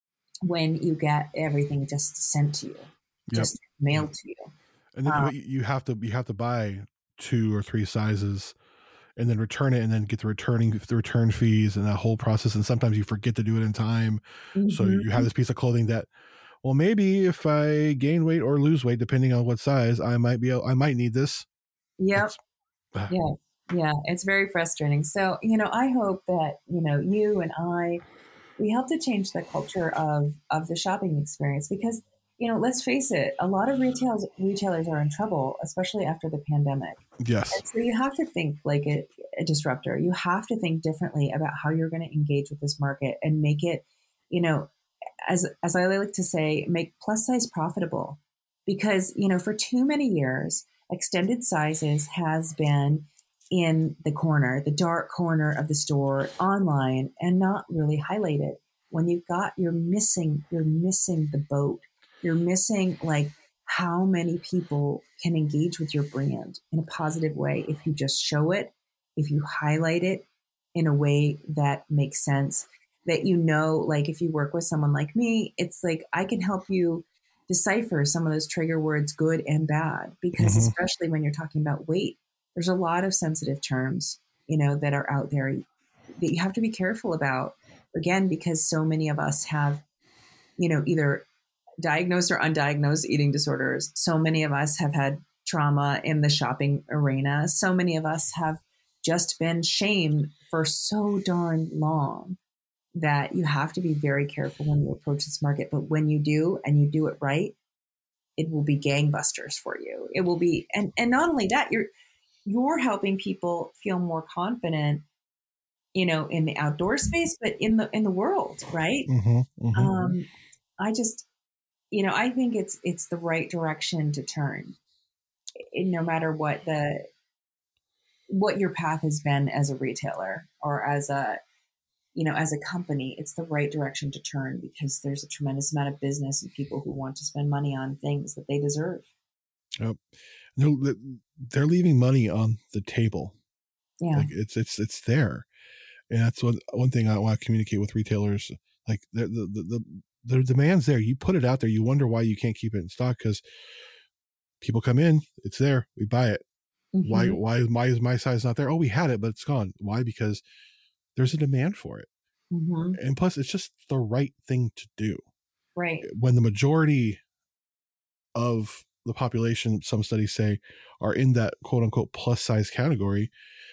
when you get everything just sent to you. Just yep. mailed to you, and then um, you have to you have to buy two or three sizes, and then return it, and then get the returning the return fees and that whole process. And sometimes you forget to do it in time, mm-hmm. so you have this piece of clothing that, well, maybe if I gain weight or lose weight, depending on what size, I might be I might need this. Yep. Uh, yeah, yeah, it's very frustrating. So you know, I hope that you know you and I, we help to change the culture of of the shopping experience, because. You know, let's face it, a lot of retailers retailers are in trouble, especially after the pandemic. Yes. And so you have to think like a, a disruptor. You have to think differently about how you're going to engage with this market and make it, you know, as as I like to say, make plus size profitable. Because, you know, for too many years, extended sizes has been in the corner, the dark corner of the store online, and not really highlighted. When you've got, you're missing, you're missing the boat. You're missing like how many people can engage with your brand in a positive way if you just show it, if you highlight it in a way that makes sense, that you know, like if you work with someone like me, it's like I can help you decipher some of those trigger words, good and bad, because mm-hmm. especially when you're talking about weight, there's a lot of sensitive terms, you know, that are out there that you have to be careful about, again, because so many of us have, you know, either diagnosed or undiagnosed eating disorders. So many of us have had trauma in the shopping arena. So many of us have just been shamed for so darn long that you have to be very careful when you approach this market. But when you do, and you do it right, it will be gangbusters for you. It will be, and, and not only that, you're, you're helping people feel more confident, you know, in the outdoor space, but in the, in the world. Right. Mm-hmm, mm-hmm. Um, I just, you know, I think it's it's the right direction to turn, no matter what the what your path has been as a retailer or as a you know, as a company, it's the right direction to turn because there's a tremendous amount of business and people who want to spend money on things that they deserve. Yep. No, they're leaving money on the table. Yeah. Like it's, it's, it's there. And that's one, one thing I want to communicate with retailers. Like the, the, the, the, the demand's there. You put it out there. You wonder why you can't keep it in stock because people come in, it's there. We buy it. Mm-hmm. Why, why, why is my size not there? Oh, we had it, but it's gone. Why? Because there's a demand for it. Mm-hmm. And plus it's just the right thing to do. Right. When the majority of the population, some studies say, are in that quote unquote plus size category,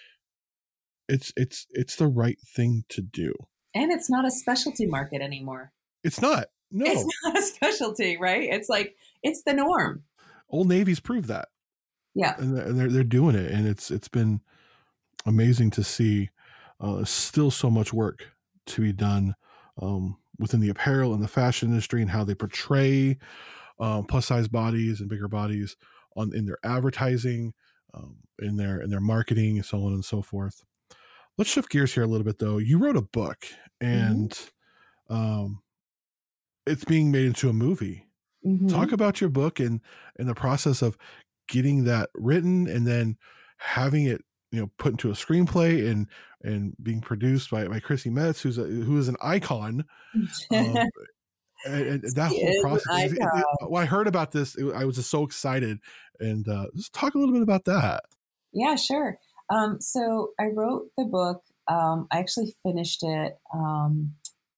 it's, it's, it's the right thing to do. And it's not a specialty market anymore. It's not. No. It's not a specialty, right? It's like, it's the norm. Old Navy's proved that. Yeah. And they're, they're doing it. And it's, it's been amazing to see, uh, still so much work to be done, um, within the apparel and the fashion industry and how they portray, um, plus size bodies and bigger bodies on, in their advertising, um, in their, in their marketing and so on and so forth. Let's shift gears here a little bit though. You wrote a book and, mm-hmm. um, it's being made into a movie. Mm-hmm. Talk about your book and, and the process of getting that written and then having it, you know, put into a screenplay and, and being produced by, by Chrissy Metz, who's a, who is an icon. Um, and, and that she whole process. It, it, it, when I heard about this, it, I was just so excited. And uh, just talk a little bit about that. Yeah, sure. Um, so I wrote the book. Um, I actually finished it um,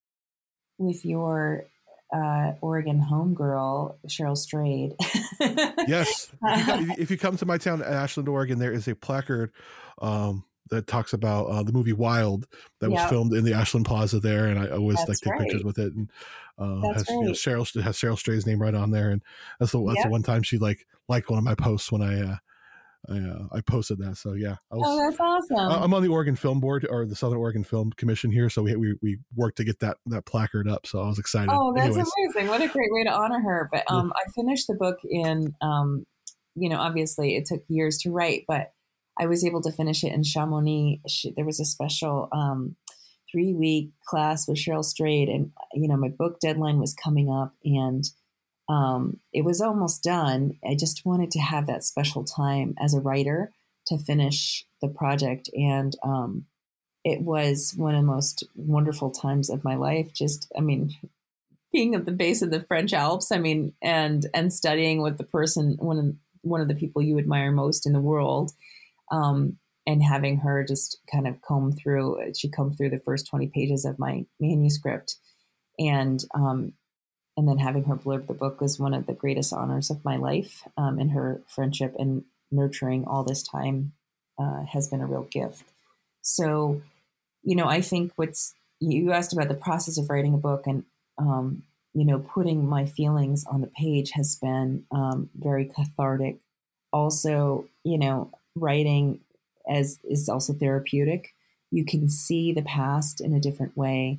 with your uh, Oregon homegirl, Cheryl Strayed. Yes. If you, come, if you come to my town, Ashland, Oregon, there is a placard um, that talks about uh, the movie Wild that was yep. filmed in the Ashland Plaza there. And I always that's like take right. pictures with it. And uh, has, right. you know, Cheryl, has Cheryl Strayed's name right on there. And that's the, that's yep. the one time she like liked one of my posts when I, uh, I, uh, I posted that. So yeah, I was, oh, that's awesome. I'm on the Oregon Film Board or the Southern Oregon Film Commission here. So we, we, we worked to get that, that placard up. So I was excited. Oh, that's Anyways. amazing. What a great way to honor her. But, um, I finished the book in, um, you know, obviously it took years to write, but I was able to finish it in Chamonix. She, there was a special, um, three week class with Cheryl Strayed and, you know, my book deadline was coming up and, Um, it was almost done. I just wanted to have that special time as a writer to finish the project. And um, it was one of the most wonderful times of my life. Just, I mean, being at the base of the French Alps, I mean, and and studying with the person, one of, one of the people you admire most in the world, um, and having her just kind of comb through, she combed through the first twenty pages of my manuscript. And um And then having her blurb the book was one of the greatest honors of my life. Um, and her friendship and nurturing all this time uh, has been a real gift. So, you know, I think what's, you asked about the process of writing a book and, um, you know, putting my feelings on the page has been um, very cathartic. Also, you know, writing as is also therapeutic. You can see the past in a different way.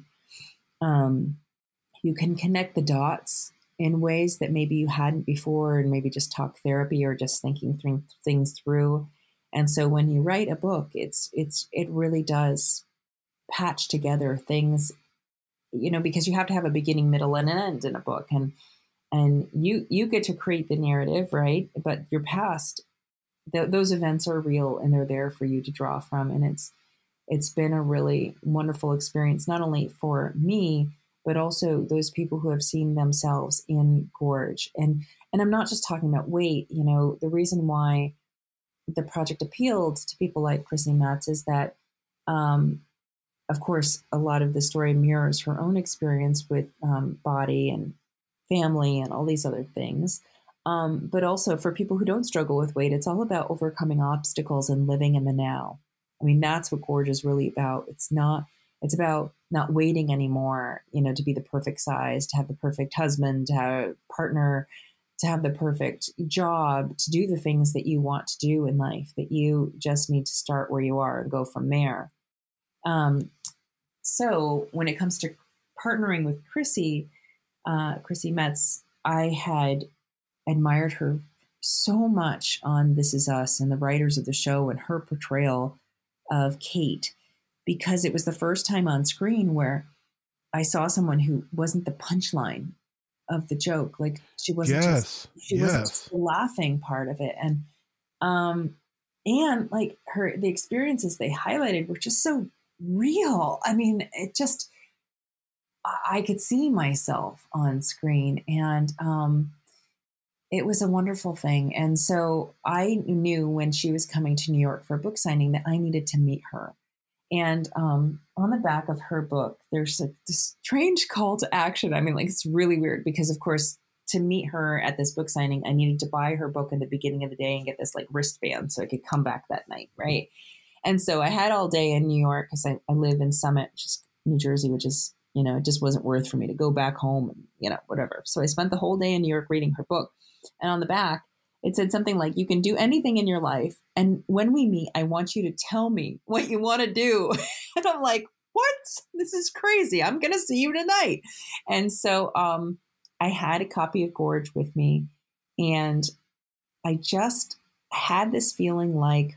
Um, You can connect the dots in ways that maybe you hadn't before and maybe just talk therapy or just thinking th- things through. And so when you write a book, it's, it's, it really does patch together things, you know, because you have to have a beginning, middle, and an end in a book. And, and you, you get to create the narrative, right? But your past, th- those events are real and they're there for you to draw from. And it's, it's been a really wonderful experience, not only for me, but also those people who have seen themselves in Gorge. And and I'm not just talking about weight. You know, the reason why the project appealed to people like Chrissy Metz is that, um, of course, a lot of the story mirrors her own experience with um, body and family and all these other things. Um, but also for people who don't struggle with weight, it's all about overcoming obstacles and living in the now. I mean, that's what Gorge is really about. It's not, it's about not waiting anymore, you know, to be the perfect size, to have the perfect husband, to have a partner, to have the perfect job, to do the things that you want to do in life, that you just need to start where you are and go from there. Um, so when it comes to partnering with Chrissy, uh, Chrissy Metz, I had admired her so much on This Is Us and the writers of the show and her portrayal of Kate. because it was the first time on screen where I saw someone who wasn't the punchline of the joke. Like she wasn't Yes. just, she yes. wasn't just the laughing part of it. And, um, and like her, the experiences they highlighted were just so real. I mean, it just, I could see myself on screen, and, um, it was a wonderful thing. And so I knew when she was coming to New York for a book signing that I needed to meet her. And um, on the back of her book, there's a this strange call to action. I mean, like, it's really weird because, of course, to meet her at this book signing, I needed to buy her book in the beginning of the day and get this like wristband so I could come back that night. Right. And so I had all day in New York because I, I live in Summit, which is New Jersey, which is, you know, it just wasn't worth for me to go back home and, you know, whatever. So I spent the whole day in New York reading her book. And on the back, it said something like, you can do anything in your life. And when we meet, I want you to tell me what you want to do. And I'm like, what? This is crazy. I'm going to see you tonight. And so um, I had a copy of Gorge with me. And I just had this feeling like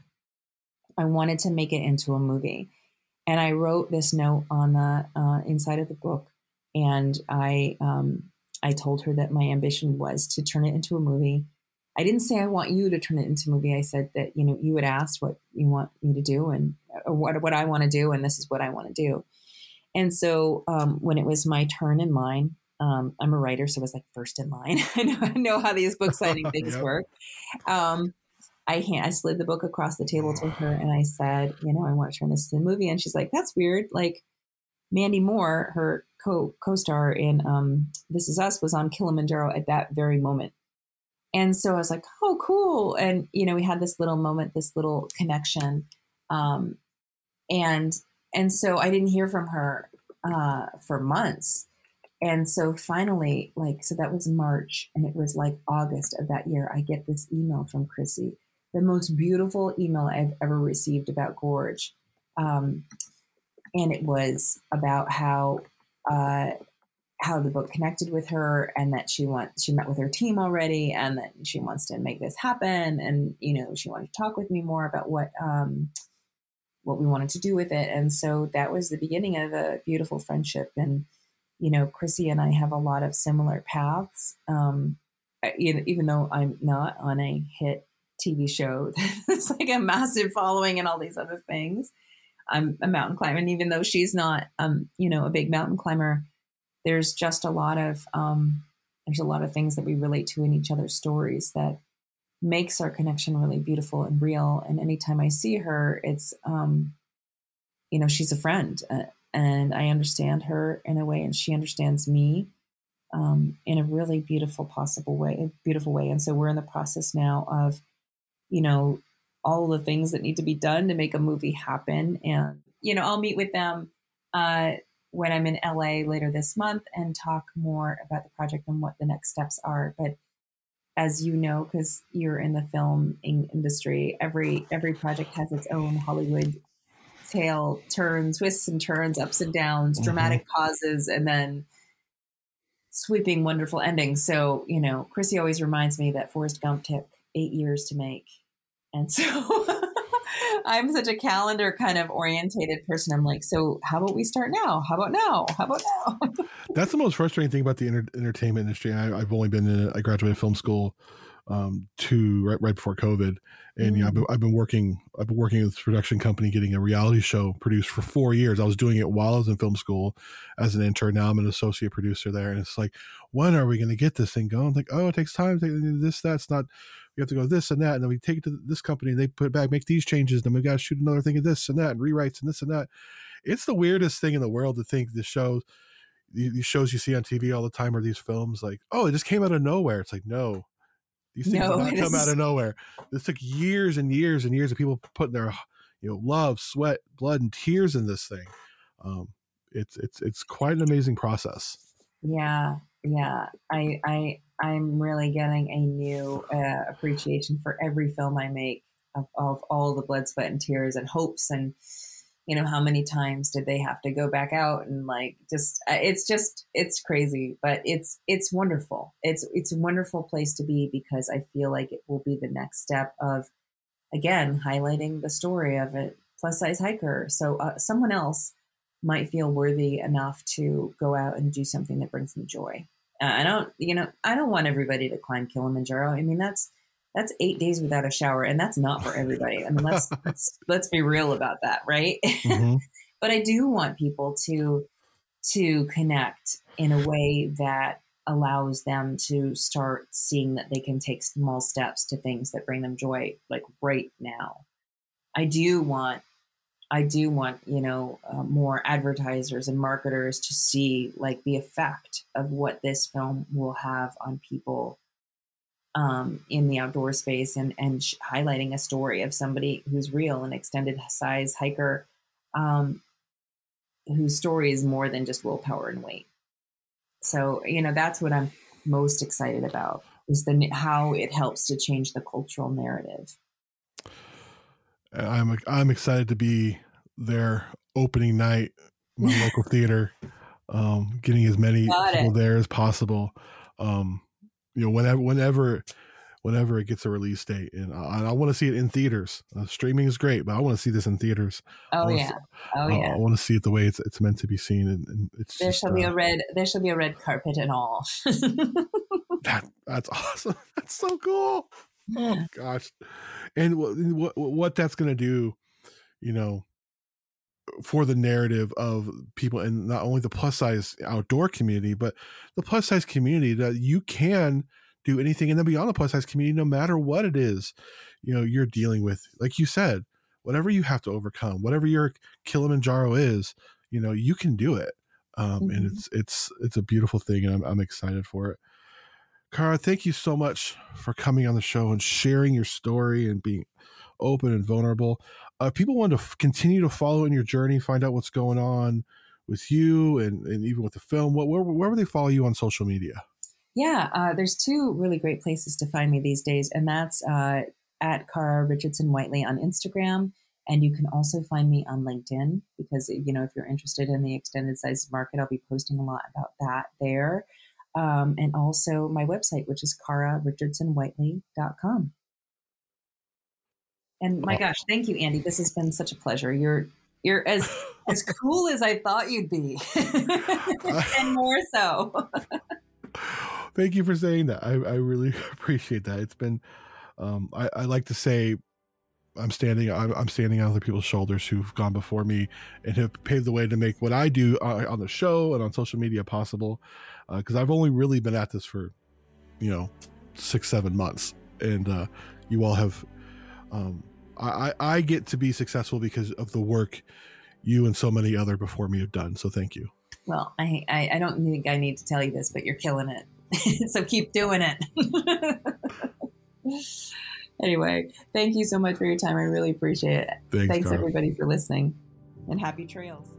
I wanted to make it into a movie. And I wrote this note on the uh, inside of the book. And I, um, I told her that my ambition was to turn it into a movie. I didn't say I want you to turn it into a movie. I said that, you know, you had asked what you want me to do and or what, what I want to do. And this is what I want to do. And so um, when it was my turn in line, um, I'm a writer, so it was like first in line. I know, I know how these book signing things Yep. work. Um, I, hand, I slid the book across the table to her and I said, you know, I want to turn this into a movie. And she's like, that's weird. Like Mandy Moore, her co co-star in um, This Is Us, was on Kilimanjaro at that very moment. And so I was like, oh, cool. And, you know, we had this little moment, this little connection. Um, and, and so I didn't hear from her uh, for months. And so finally, like, so that was March and it was like August of that year. I get this email from Chrissy, the most beautiful email I've ever received about Gorge. Um, and it was about how, uh, how the book connected with her and that she wants, she met with her team already and that she wants to make this happen. And, you know, she wanted to talk with me more about what, um, what we wanted to do with it. And so that was the beginning of a beautiful friendship. And, you know, Chrissy and I have a lot of similar paths. Um, I, even though I'm not on a hit T V show that's like a massive following and all these other things, I'm a mountain climber. And even though she's not, um, you know, a big mountain climber, there's just a lot of, um, there's a lot of things that we relate to in each other's stories that makes our connection really beautiful and real. And anytime I see her, it's, um, you know, she's a friend uh, and I understand her in a way and she understands me um, in a really beautiful, possible way, beautiful way. And so we're in the process now of, you know, all the things that need to be done to make a movie happen. And, you know, I'll meet with them uh, when I'm in L A later this month and talk more about the project and what the next steps are. But as you know, because you're in the film industry, every every project has its own Hollywood tale, turns, twists and turns, ups and downs, mm-hmm. dramatic pauses, and then sweeping, wonderful endings. So, you know, Chrissy always reminds me that Forrest Gump took eight years to make. And so I'm such a calendar kind of orientated person. I'm like, so how about we start now? How about now? How about now? That's the most frustrating thing about the inter- entertainment industry. I, I've only been in it. I graduated film school um, to right, right before COVID. And mm. yeah, I've been, I've been working, I've been working with this production company, getting a reality show produced for four years. I was doing it while I was in film school as an intern. Now I'm an associate producer there. And it's like, when are we going to get this thing going? It's like, oh, it takes time. This, that's not, we have to go this and that. And then we take it to this company and they put it back, make these changes. Then we got to shoot another thing of this and that and rewrites and this and that. It's the weirdest thing in the world to think the shows, these shows you see on T V all the time are these films like, oh, it just came out of nowhere. It's like, no, these things no, did not come is... out of nowhere. This took years and years and years of people putting their, you know, love, sweat, blood, and tears in this thing. Um, it's, it's, it's quite an amazing process. Yeah. Yeah. I, I, I'm really getting a new uh, appreciation for every film I make of, of all the blood, sweat, and tears and hopes. And, you know, how many times did they have to go back out and like, just, it's just, it's crazy, but it's, it's wonderful. It's, it's a wonderful place to be because I feel like it will be the next step of, again, highlighting the story of it, plus size hiker. So uh, someone else might feel worthy enough to go out and do something that brings them joy. Uh, I don't, you know, I don't want everybody to climb Kilimanjaro. I mean, that's, that's eight days without a shower, and that's not for everybody. I mean, let's, let's, let's be real about that. Right. Mm-hmm. But I do want people to, to connect in a way that allows them to start seeing that they can take small steps to things that bring them joy, like right now. I do want, I do want, you know, uh, more advertisers and marketers to see like the effect of what this film will have on people um, in the outdoor space, and, and sh- highlighting a story of somebody who's real, an extended size hiker, um, whose story is more than just willpower and weight. So, you know, that's what I'm most excited about, is the how it helps to change the cultural narrative. I'm I'm excited to be there opening night, my local theater, um, getting as many Got people it. there as possible. Um, you know, whenever whenever whenever it gets a release date, and I, I want to see it in theaters. Uh, streaming is great, but I want to see this in theaters. Oh yeah, see, oh uh, yeah. I want to see it the way it's it's meant to be seen, and, and it's there just, shall uh, be a red there shall be a red carpet and all. that that's awesome. That's so cool. Oh gosh, and what what, what that's gonna do, you know, for the narrative of people, and not only the plus size outdoor community, but the plus size community, that you can do anything, and then beyond the plus size community, no matter what it is, you know, you're dealing with, like you said, whatever you have to overcome, whatever your Kilimanjaro is, you know, you can do it. Um, mm-hmm. And it's, it's, it's a beautiful thing, and I'm, I'm excited for it. Cara, thank you so much for coming on the show and sharing your story and being open and vulnerable. Uh, people want to f- continue to follow in your journey, find out what's going on with you, and, and even with the film. What, where, where would they follow you on social media? Yeah, uh, there's two really great places to find me these days, and that's uh, at Cara Richardson Whiteley on Instagram, and you can also find me on LinkedIn, because, you know, if you're interested in the extended size market, I'll be posting a lot about that there. Um, and also my website, which is cara richardson whiteley dot com. And my gosh, thank you, Andy. This has been such a pleasure. You're you're as as cool as I thought you'd be, and more so. Thank you for saying that. I, I really appreciate that. It's been, um, I, I like to say, I'm standing, I'm, I'm standing on other people's shoulders who've gone before me and have paved the way to make what I do uh, on the show and on social media possible. Uh, cause I've only really been at this for, you know, six, seven months. And, uh, you all have, um, I, I get to be successful because of the work you and so many other before me have done. So thank you. Well, I, I, I don't think I need to tell you this, but you're killing it. So keep doing it. Anyway, thank you so much for your time. I really appreciate it. Thanks, Thanks Cara. everybody for listening, and happy trails.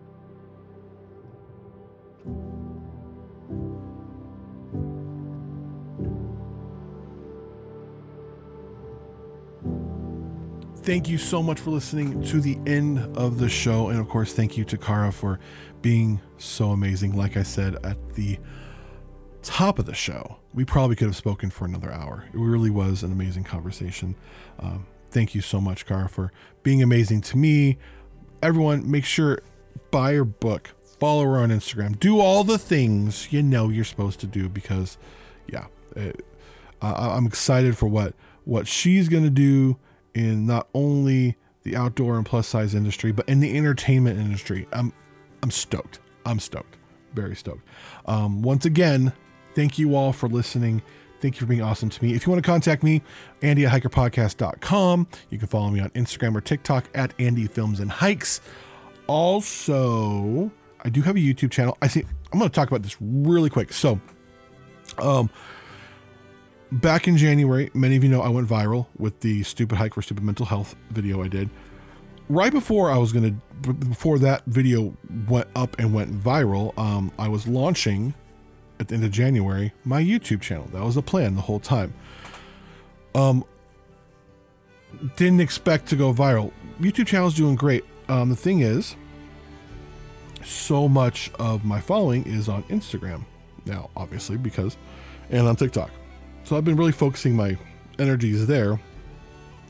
Thank you so much for listening to the end of the show. And of course, thank you to Cara for being so amazing. Like I said at the top of the show, we probably could have spoken for another hour. It really was an amazing conversation. Um, thank you so much, Cara, for being amazing to me. Everyone, make sure, buy her book, follow her on Instagram, do all the things you know you're supposed to do, because yeah, it, uh, I'm excited for what, what she's going to do in not only the outdoor and plus size industry, but in the entertainment industry. I'm, I'm stoked. I'm stoked. Very stoked. Um, once again, thank you all for listening. Thank you for being awesome to me. If you want to contact me, Andy at hiker podcast dot com. You can follow me on Instagram or TikTok at Andy Films and Hikes. Also, I do have a YouTube channel. I think I'm going to talk about this really quick. So, um, back in January, many of you know I went viral with the Stupid Hike for Stupid Mental Health video I did. Right before I was going to, before that video went up and went viral, um, I was launching at the end of January my YouTube channel. That was the plan the whole time. Um, didn't expect to go viral. YouTube channel is doing great. Um, the thing is, so much of my following is on Instagram now, obviously, because, and on TikTok. So I've been really focusing my energies there.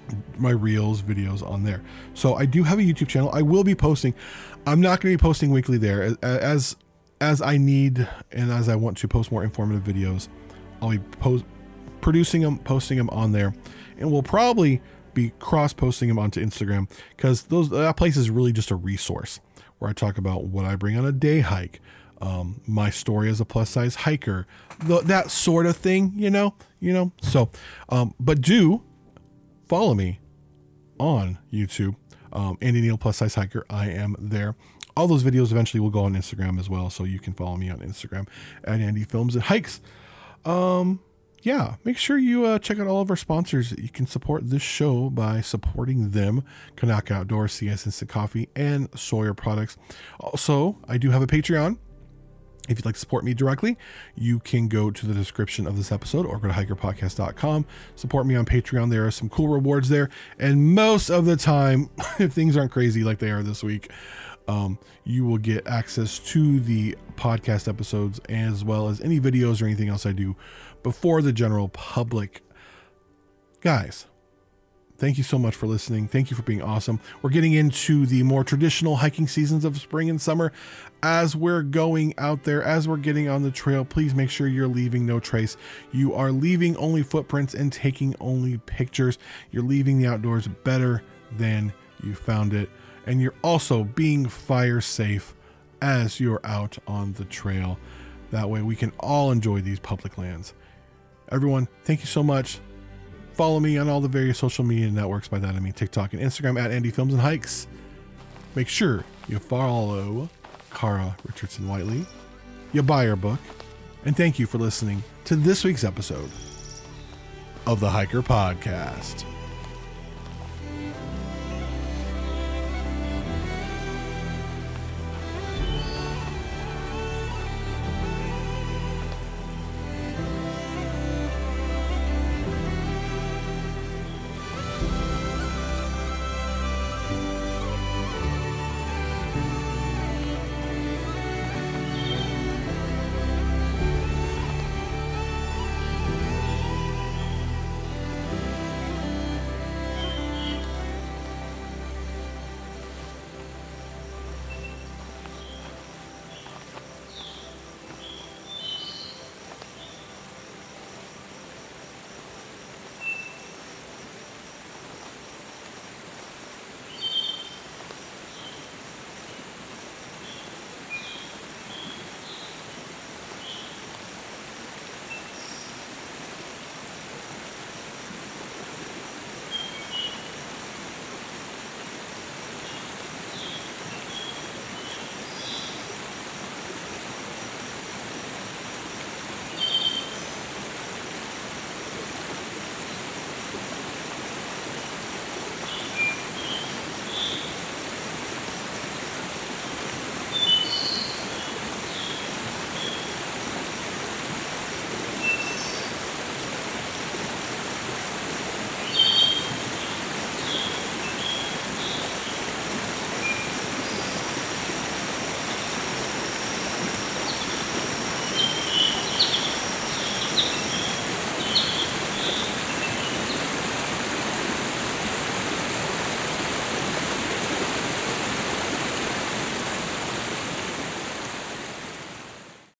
my reels videos on there. So I do have a YouTube channel. I will be posting. I'm not going to be posting weekly there as, as as I need and as I want to post more informative videos. I'll be post producing them, posting them on there, and we'll probably be cross posting them onto Instagram, because those that place is really just a resource where I talk about what I bring on a day hike, um, my story as a plus size hiker, the, that sort of thing, you know, you know. So, um, but do follow me on YouTube, um, Andy Neal plus size hiker. I am there. All those videos eventually will go on Instagram as well, so you can follow me on Instagram at Andy Films and Hikes. Um, yeah, make sure you uh, check out all of our sponsors. You can support this show by supporting them: Kanaka Outdoors, C S Instant Coffee, and Sawyer Products. Also, I do have a Patreon. If you'd like to support me directly, you can go to the description of this episode or go to hiker podcast dot com. Support me on Patreon. There are some cool rewards there. And most of the time, if things aren't crazy like they are this week, um, you will get access to the podcast episodes as well as any videos or anything else I do before the general public. Guys, thank you so much for listening. Thank you for being awesome. We're getting into the more traditional hiking seasons of spring and summer. As we're going out there, as we're getting on the trail, please make sure you're leaving no trace. You are leaving only footprints and taking only pictures. You're leaving the outdoors better than you found it. And you're also being fire safe as you're out on the trail. That way we can all enjoy these public lands. Everyone, thank you so much. Follow me on all the various social media networks. By that I mean TikTok and Instagram at Andy Films and Hikes. Make sure you follow Cara Richardson Whiteley. You buy her book. And thank you for listening to this week's episode of the Hiker Podcast.